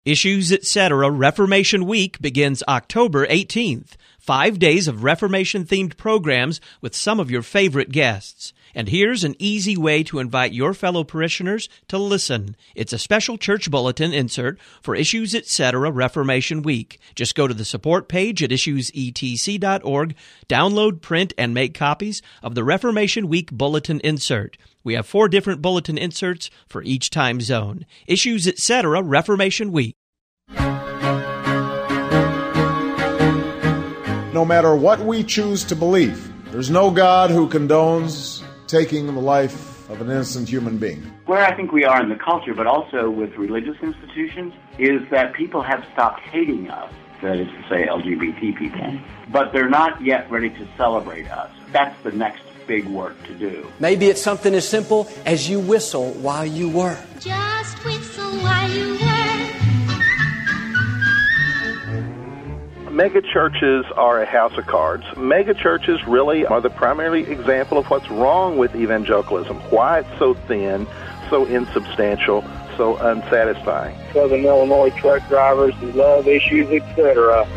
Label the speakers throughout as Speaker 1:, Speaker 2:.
Speaker 1: Issues, Etc. Reformation Week begins October 18th. 5 days of Reformation-themed programs with some of your favorite guests. And here's an easy way to invite your fellow parishioners to listen. It's a special church bulletin insert for Issues, Etc. Reformation Week. Just go to the support page at issuesetc.org, download, print, and make copies of the Reformation Week bulletin insert. We have 4 different bulletin inserts for each time zone. Issues, Etc. Reformation Week.
Speaker 2: No matter what we choose to believe, there's no God who condones taking the life of an innocent human being.
Speaker 3: Where I think we are in the culture, but also with religious institutions, is that people have stopped hating us, that is to say LGBT people, but they're not yet ready to celebrate us. That's the next big work to do.
Speaker 4: Maybe it's something as simple as you whistle while you work.
Speaker 5: Just whistle while you work.
Speaker 6: Mega churches are a house of cards. Mega churches really are the primary example of what's wrong with evangelicalism, why it's so thin, so insubstantial, so unsatisfying.
Speaker 7: Southern Illinois truck drivers who love Issues, Etc.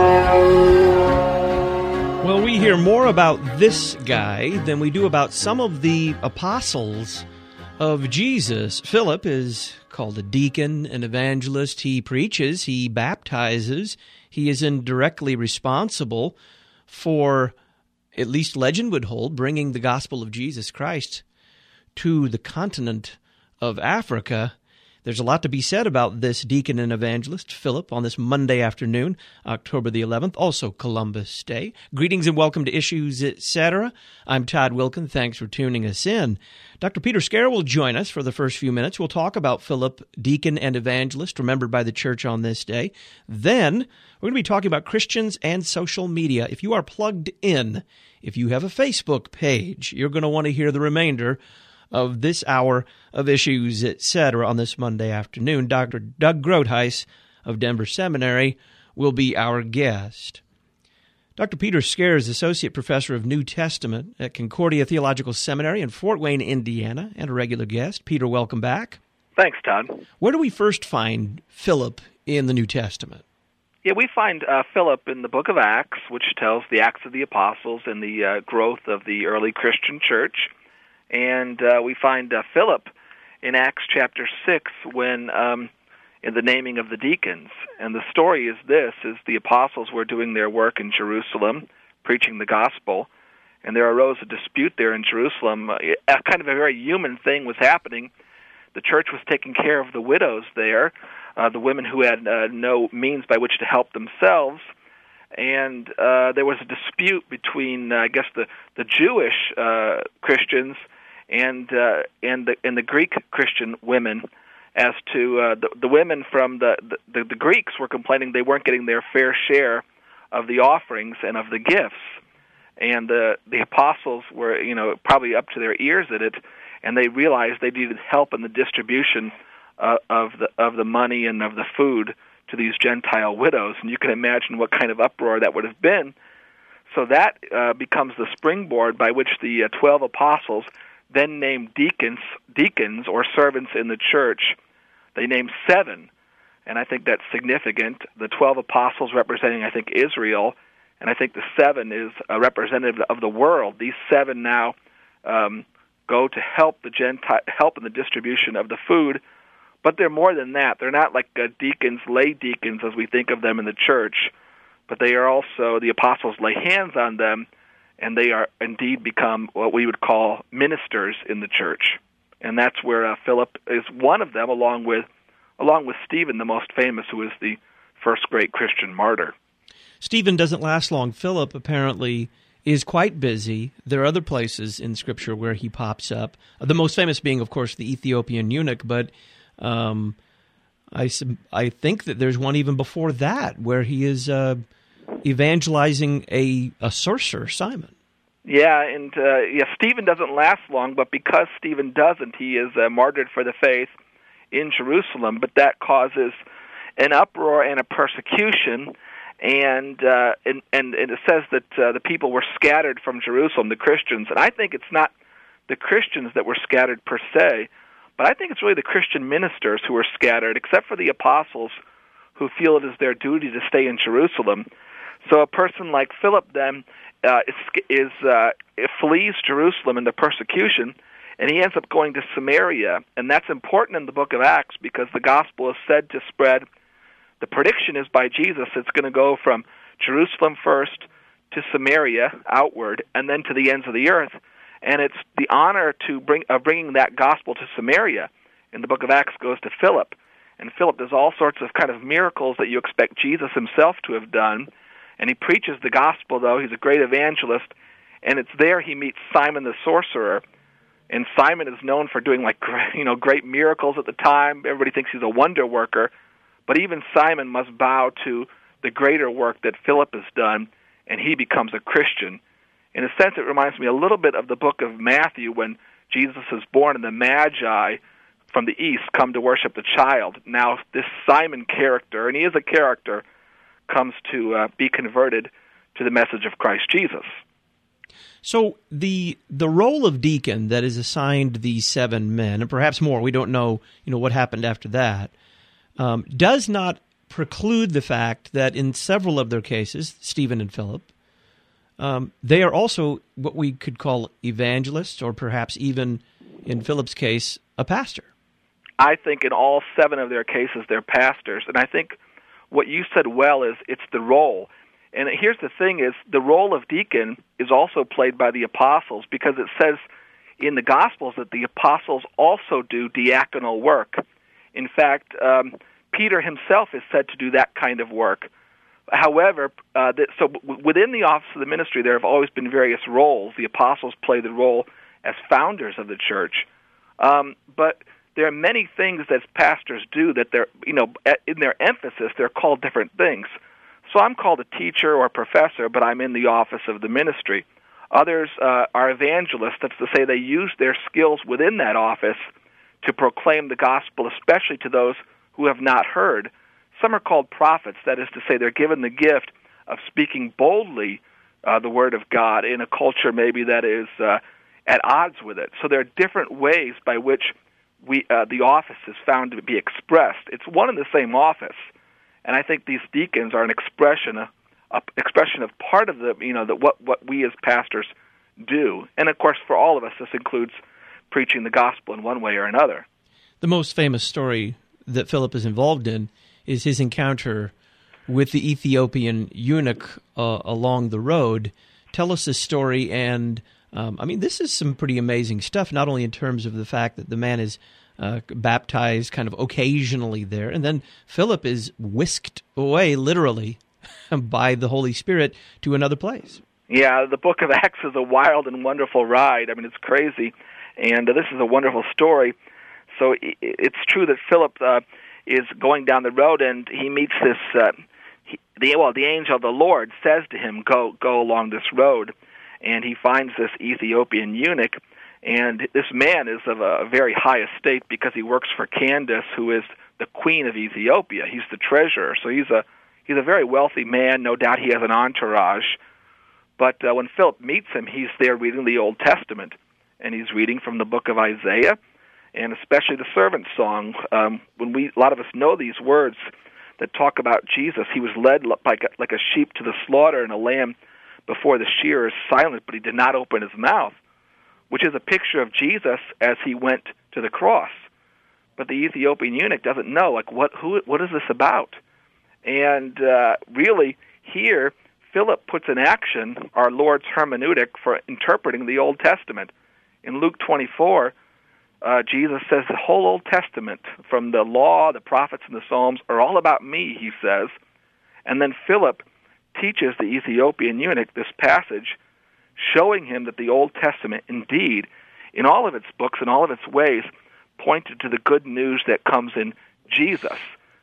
Speaker 1: Well, we hear more about this guy than we do about some of the apostles of Jesus. Philip is called a deacon, an evangelist. He preaches, he baptizes. He is indirectly responsible for, at least legend would hold, bringing the gospel of Jesus Christ to the continent of Africa. There's a lot to be said about this deacon and evangelist, Philip, on this Monday afternoon, October the 11th, also Columbus Day. Greetings and welcome to Issues, Etc. I'm Todd Wilkin. Thanks for tuning us in. Dr. Peter Scarer will join us for the first few minutes. We'll talk about Philip, deacon and evangelist, remembered by the church on this day. Then we're going to be talking about Christians and social media. If you are plugged in, if you have a Facebook page, you're going to want to hear the remainder of this hour of Issues, Etc. on this Monday afternoon. Dr. Doug Groothuis of Denver Seminary will be our guest. Dr. Peter Scarer is Associate Professor of New Testament at Concordia Theological Seminary in Fort Wayne, Indiana, and a regular guest. Peter, welcome back.
Speaker 6: Thanks, Todd.
Speaker 1: Where do we first find Philip in the New Testament?
Speaker 6: Yeah, we find Philip in the book of Acts, which tells the Acts of the Apostles and the growth of the early Christian church. And we find Philip in Acts chapter 6 when in the naming of the deacons. And the story is this, is the apostles were doing their work in Jerusalem, preaching the gospel, and there arose a dispute there in Jerusalem. Kind of a very human thing was happening. The church was taking care of the widows there, the women who had no means by which to help themselves. And there was a dispute between, I guess, the Jewish Christians and the Greek Christian women, as to the women from the Greeks were complaining they weren't getting their fair share of the offerings and of the gifts, and the apostles were probably up to their ears at it, and they realized they needed help in the distribution of the money and of the food to these Gentile widows, and you can imagine what kind of uproar that would have been. So that becomes the springboard by which the 12 apostles then named deacons or servants in the church. They named 7, and I think that's significant. The 12 apostles representing, I think, Israel, and I think the 7 is a representative of the world. These 7 now go to help help in the distribution of the food, but they're more than that. They're not like deacons, lay deacons, as we think of them in the church, but they are also, the apostles lay hands on them, and they are indeed become what we would call ministers in the church. And that's where Philip is one of them, along with Stephen, the most famous, who is the first great Christian martyr.
Speaker 1: Stephen doesn't last long. Philip apparently is quite busy. There are other places in Scripture where he pops up, the most famous being, of course, the Ethiopian eunuch, but I think that there's one even before that where he is evangelizing a sorcerer, Simon.
Speaker 6: Yeah, and Stephen doesn't last long, but because Stephen doesn't, he is martyred for the faith in Jerusalem, but that causes an uproar and a persecution, and it says that the people were scattered from Jerusalem, the Christians, and I think it's not the Christians that were scattered per se, but I think it's really the Christian ministers who were scattered, except for the apostles who feel it is their duty to stay in Jerusalem. So a person like Philip then flees Jerusalem into persecution, and he ends up going to Samaria. And that's important in the book of Acts because the gospel is said to spread. The prediction is by Jesus it's going to go from Jerusalem first to Samaria outward, and then to the ends of the earth. And it's the honor of bringing that gospel to Samaria in the book of Acts goes to Philip. And Philip does all sorts of kind of miracles that you expect Jesus himself to have done. And he preaches the gospel, though. He's a great evangelist. And it's there he meets Simon the sorcerer. And Simon is known for doing great miracles at the time. Everybody thinks he's a wonder worker. But even Simon must bow to the greater work that Philip has done, and he becomes a Christian. In a sense, it reminds me a little bit of the book of Matthew when Jesus is born and the Magi from the east come to worship the child. Now, this Simon character, and he is a character, comes to be converted to the message of Christ Jesus.
Speaker 1: So the role of deacon that is assigned these 7 men, and perhaps more, we don't know what happened after that, does not preclude the fact that in several of their cases, Stephen and Philip, they are also what we could call evangelists, or perhaps even, in Philip's case, a pastor.
Speaker 6: I think in all 7 of their cases, they're pastors. And I think what you said well is it's the role. And here's the thing is the role of deacon is also played by the apostles because it says in the Gospels that the apostles also do diaconal work. In fact, Peter himself is said to do that kind of work. However, within the office of the ministry, there have always been various roles. The apostles play the role as founders of the church. But there are many things that pastors do that they're, in their emphasis, they're called different things. So I'm called a teacher or a professor, but I'm in the office of the ministry. Others are evangelists. That's to say they use their skills within that office to proclaim the gospel, especially to those who have not heard. Some are called prophets. That is to say they're given the gift of speaking boldly the word of God in a culture maybe that is at odds with it. So there are different ways by which the office is found to be expressed. It's one and the same office, and I think these deacons are an expression of part of what we as pastors do. And of course, for all of us, this includes preaching the gospel in one way or another.
Speaker 1: The most famous story that Philip is involved in is his encounter with the Ethiopian eunuch along the road. Tell us this story, and this is some pretty amazing stuff, not only in terms of the fact that the man is baptized kind of occasionally there, and then Philip is whisked away, literally, by the Holy Spirit to another place.
Speaker 6: Yeah, the book of Acts is a wild and wonderful ride. It's crazy, and this is a wonderful story. So it's true that Philip is going down the road, and he meets this. The angel of the Lord says to him, "Go along this road," and he finds this Ethiopian eunuch. And this man is of a very high estate because he works for Candace, who is the queen of Ethiopia. He's the treasurer, so he's a very wealthy man. No doubt he has an entourage. But when Philip meets him, he's there reading the Old Testament, and he's reading from the book of Isaiah, and especially the servant song. A lot of us know these words that talk about Jesus. He was led like a sheep to the slaughter, and a lamb before the shearer is silent, but he did not open his mouth, which is a picture of Jesus as he went to the cross. But the Ethiopian eunuch doesn't know, what is this about? And really, here, Philip puts in action our Lord's hermeneutic for interpreting the Old Testament. In Luke 24, Jesus says the whole Old Testament, from the law, the prophets, and the Psalms, are all about me, he says. And then Philip teaches the Ethiopian eunuch this passage, showing him that the Old Testament, indeed, in all of its books and all of its ways, pointed to the good news that comes in Jesus.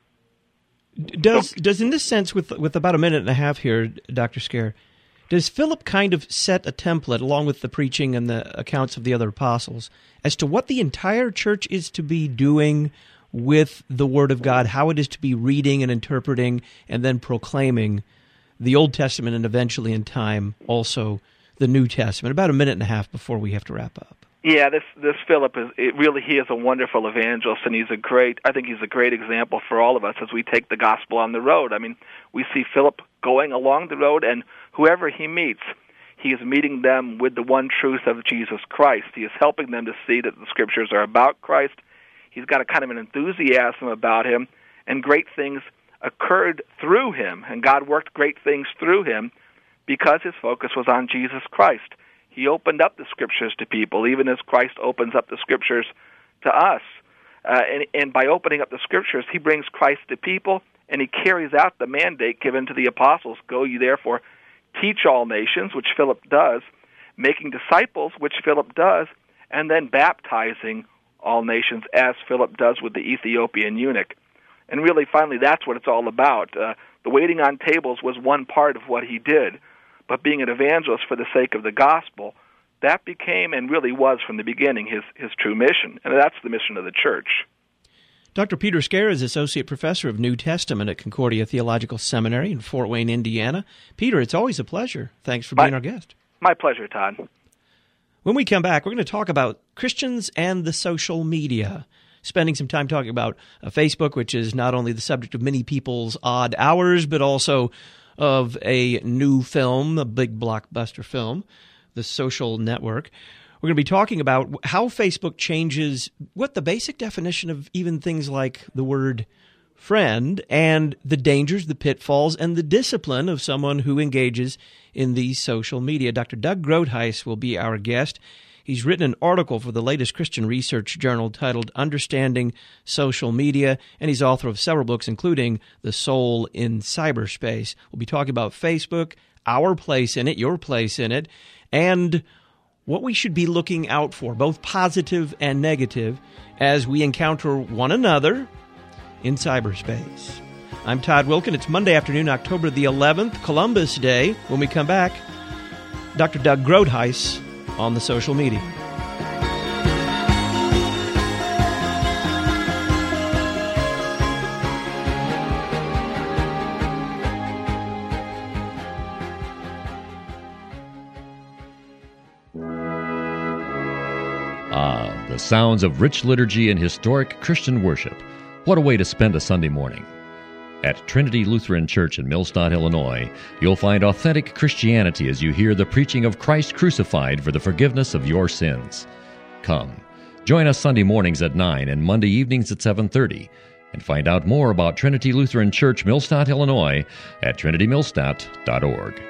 Speaker 1: Does in this sense, with about a minute and a half here, Dr. Scare, does Philip kind of set a template, along with the preaching and the accounts of the other apostles, as to what the entire church is to be doing with the Word of God, how it is to be reading and interpreting and then proclaiming the Old Testament and eventually in time also the New Testament? About a minute and a half before we have to wrap up.
Speaker 6: Yeah, this Philip he is a wonderful evangelist, and I think he's a great example for all of us as we take the gospel on the road. I mean, we see Philip going along the road, and whoever he meets, he is meeting them with the one truth of Jesus Christ. He is helping them to see that the Scriptures are about Christ. He's got a kind of an enthusiasm about him, and great things occurred through him, and God worked great things through him because his focus was on Jesus Christ. He opened up the Scriptures to people, even as Christ opens up the Scriptures to us. And by opening up the Scriptures, he brings Christ to people, and he carries out the mandate given to the apostles. Go ye therefore, teach all nations, which Philip does, making disciples, which Philip does, and then baptizing all nations, as Philip does with the Ethiopian eunuch. And really, finally, that's what it's all about. The waiting on tables was one part of what he did. But being an evangelist for the sake of the gospel, that became and really was from the beginning his true mission. And that's the mission of the church.
Speaker 1: Dr. Peter Scaer is Associate Professor of New Testament at Concordia Theological Seminary in Fort Wayne, Indiana. Peter, it's always a pleasure. Thanks for being our guest.
Speaker 6: My pleasure, Todd.
Speaker 1: When we come back, we're going to talk about Christians and the social media, spending some time talking about Facebook, which is not only the subject of many people's odd hours, but also of a new film, a big blockbuster film, The Social Network. We're going to be talking about how Facebook changes what the basic definition of even things like the word friend, and the dangers, the pitfalls, and the discipline of someone who engages in these social media. Dr. Doug Groothuis will be our guest. He's written an article for the latest Christian research journal titled Understanding Social Media, and he's author of several books, including The Soul in Cyberspace. We'll be talking about Facebook, our place in it, your place in it, and what we should be looking out for, both positive and negative, as we encounter one another in cyberspace. I'm Todd Wilken. It's Monday afternoon, October the 11th, Columbus Day. When we come back, Dr. Doug Groothuis on the social media.
Speaker 8: The sounds of rich liturgy and historic Christian worship. What a way to spend a Sunday morning. At Trinity Lutheran Church in Millstadt, Illinois, you'll find authentic Christianity as you hear the preaching of Christ crucified for the forgiveness of your sins. Come, join us Sunday mornings at 9 and Monday evenings at 7:30, and find out more about Trinity Lutheran Church, Millstadt, Illinois at trinitymillstadt.org.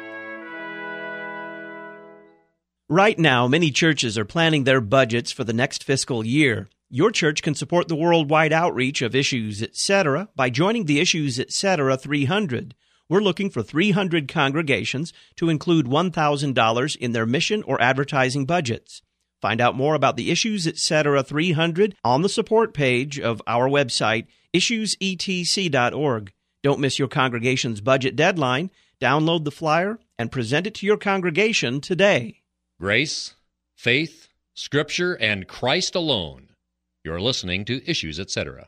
Speaker 1: Right now, many churches are planning their budgets for the next fiscal year. Your church can support the worldwide outreach of Issues Etc. by joining the Issues Etc. 300. We're looking for 300 congregations to include $1,000 in their mission or advertising budgets. Find out more about the Issues Etc. 300 on the support page of our website, issuesetc.org. Don't miss your congregation's budget deadline. Download the flyer and present it to your congregation today.
Speaker 8: Grace, faith, Scripture, and Christ alone. You're listening to Issues Etc.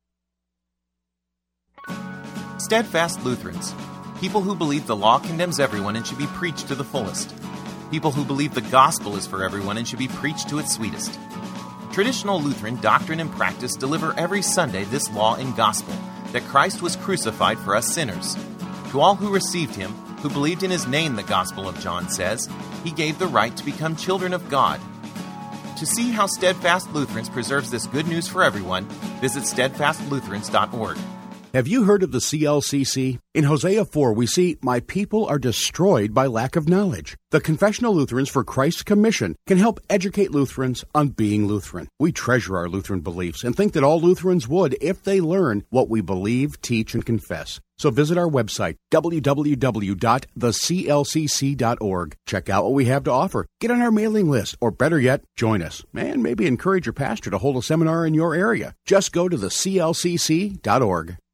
Speaker 9: Steadfast Lutherans. People who believe the law condemns everyone and should be preached to the fullest. People who believe the gospel is for everyone and should be preached to its sweetest. Traditional Lutheran doctrine and practice deliver every Sunday this law and gospel, that Christ was crucified for us sinners. To all who received him, who believed in his name, the Gospel of John says, he gave the right to become children of God. To see how Steadfast Lutherans preserves this good news for everyone, visit steadfastlutherans.org.
Speaker 10: Have you heard of the CLCC? In Hosea 4, we see, "My people are destroyed by lack of knowledge." The Confessional Lutherans for Christ's Commission can help educate Lutherans on being Lutheran. We treasure our Lutheran beliefs and think that all Lutherans would if they learn what we believe, teach, and confess. So visit our website, www.theclcc.org. Check out what we have to offer. Get on our mailing list, or better yet, join us. And maybe encourage your pastor to hold a seminar in your area. Just go to theclcc.org.